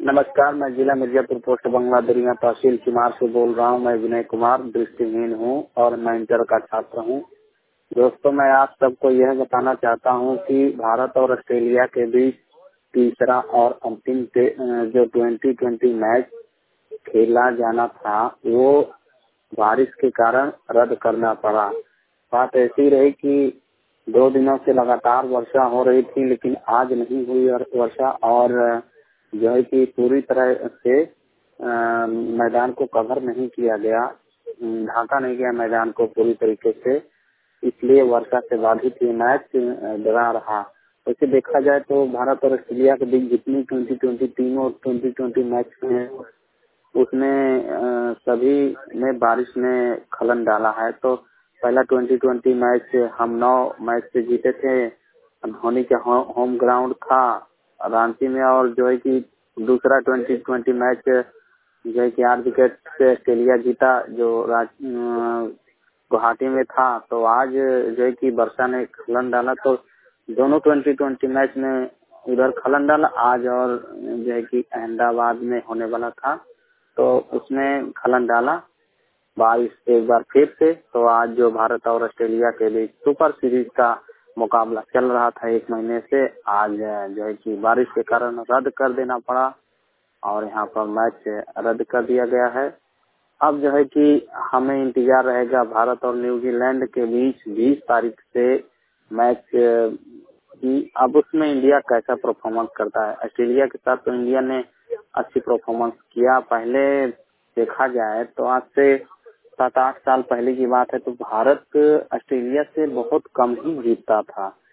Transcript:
नमस्कार, मैं जिला मिर्जापुर पोस्ट बंगला दरिया तहसील चिमार से बोल रहा हूँ। मैं विनय कुमार दृष्टिहीन हूँ और मैं इंटर का छात्र हूँ। दोस्तों, मैं आप सबको यह बताना चाहता हूँ कि भारत और ऑस्ट्रेलिया के बीच तीसरा और अंतिम जो 2020 मैच खेला जाना था वो बारिश के कारण रद्द करना पड़ा। बात ऐसी रही कि 2 दिनों से लगातार वर्षा हो रही थी, लेकिन आज नहीं हुई वर्षा और जो है कि पूरी तरह से मैदान को कवर नहीं किया गया, ढाका नहीं गया मैदान को पूरी तरीके से, इसलिए वर्षा से बाधित ये मैच डरा रहा। वैसे देखा जाए तो भारत और ऑस्ट्रेलिया के बीच जितनी 2020 टीम और 2020 मैच में उसमें सभी में बारिश ने खलन डाला है। तो पहला 2020 मैच हम 9 मैच से जीते थे, धोनी के होम ग्राउंड था रांची में, और जो है कि दूसरा 2020 मैच जो है कि 8 विकेट से ऑस्ट्रेलिया जीता जो गुवाहाटी में था। तो आज जो है कि वर्षा ने खलन डाला, तो दोनों 2020 मैच में उधर खलन डाला आज, और जो है कि अहमदाबाद में होने वाला था तो उसमें खलन डाला बारिश एक बार फिर से। तो आज जो भारत और ऑस्ट्रेलिया के बीच सुपर सीरीज का मुकाबला चल रहा था 1 महीने से, आज जो है कि बारिश के कारण रद्द कर देना पड़ा और यहाँ पर मैच रद्द कर दिया गया है। अब जो है कि हमें इंतजार रहेगा भारत और न्यूजीलैंड के बीच 20 तारीख से मैच की। अब उसमें इंडिया कैसा परफॉर्मेंस करता है। ऑस्ट्रेलिया के साथ तो इंडिया ने अच्छी परफॉर्मेंस किया। पहले देखा जाए तो आज से 7-8 साल पहले की बात है तो भारत ऑस्ट्रेलिया से बहुत कम ही जीतता था।